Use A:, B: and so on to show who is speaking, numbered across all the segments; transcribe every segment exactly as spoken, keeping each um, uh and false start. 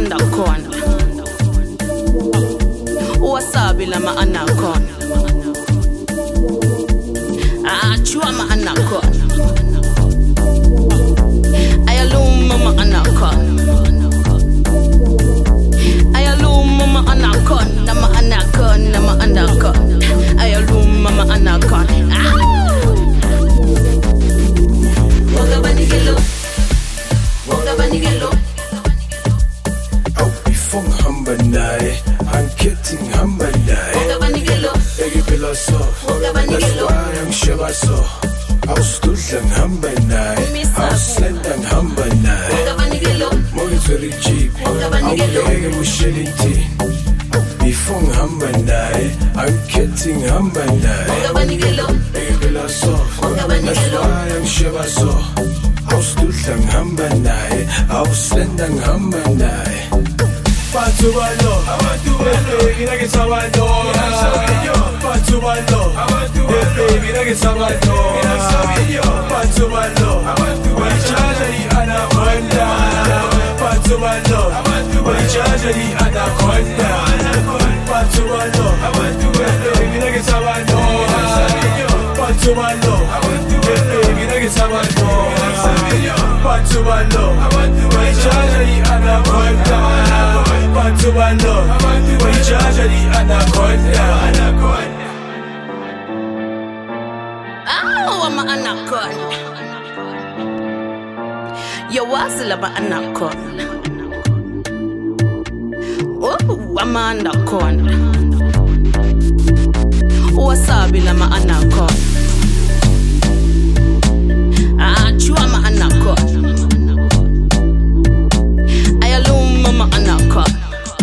A: anaconda. Wasabi la ma anaconda. Ah, chua ma anaconda. Ayaluma ma anaconda. Ayaluma ma anaconda, ma anaconda, ma anaconda. Ayaluma ma anaconda. Woga banigelo. Woga banigelo.
B: Fong hambanai, I'm getting hambanai.
A: Woga banigelo.
B: Egi bila so,
A: Woga
B: that's
A: banigelo.
B: why I'm shiva so. Ausdullang hambanai, auslendang hambanai.
A: Woga banigelo.
B: Monetary cheap,
A: Woga
B: I'm
A: banigelo.
B: begging with shilling Befong hambanai, I'm getting hambanai.
A: Woga banigelo.
B: Egi bila so,
A: Woga
B: that's
A: banigelo.
B: why I'm shiva so. Ausdullang hambanai, auslendang hambanai. Batu balo, baby, nake sabado. Batu balo, baby, nake sabado. Batu balo, wachaja ni anaconda. Batu balo, wachaja ni anaconda. Batu balo, baby, nake sabado. Batu balo, baby, nake sabado. Batu balo, wachaja ni anaconda. Batubalo, wachaja ni anaconda.
A: Ah, I'm an anaconda. You was a love anaconda. Oh, I'm an anaconda. Wasabi la ma anaconda. Ah, chua ma anaconda. Ayaluma ma anaconda.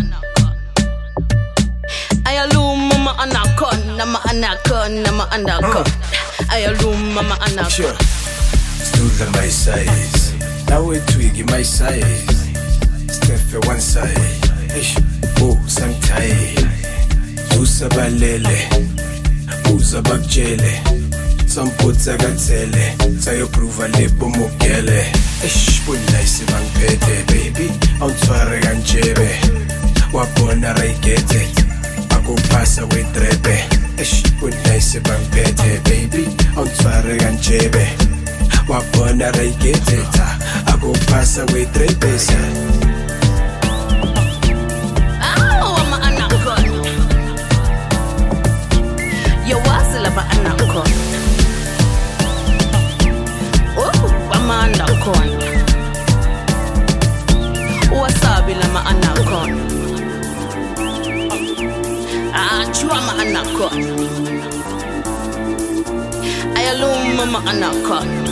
A: Ayaluma ma anaconda, ma anaconda, ma anaconda. Ayaluma ma anaconda.
B: Sure, still on my size. Now we twig my size. Step for one side. Ish, oh, santai. Usa balele, usa bakjele. Some puts a gatzele. Say approve a lipo mugele. Ish, put nice bang pete, baby. I'm sorry, and jebe. Wapona get it. Go pass away trepe. Ish, put nice bang pete, baby. I'm sorry, and jebe. Wapona get it. I go pass away trepe.
A: Oh, I'm an anaconda. You was a love anaconda. Oh, I'm an anaconda. Wasabi la ma anaconda. Ah, chua ma anaconda. Ayaluma ma anaconda.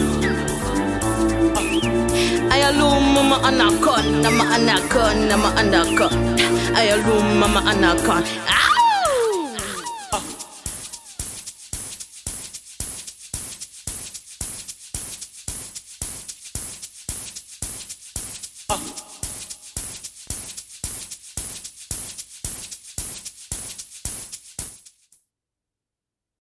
A: Ayaluma ma anaconda, ma anaconda, ma anaconda. Ayaluma ma anaconda. Ow!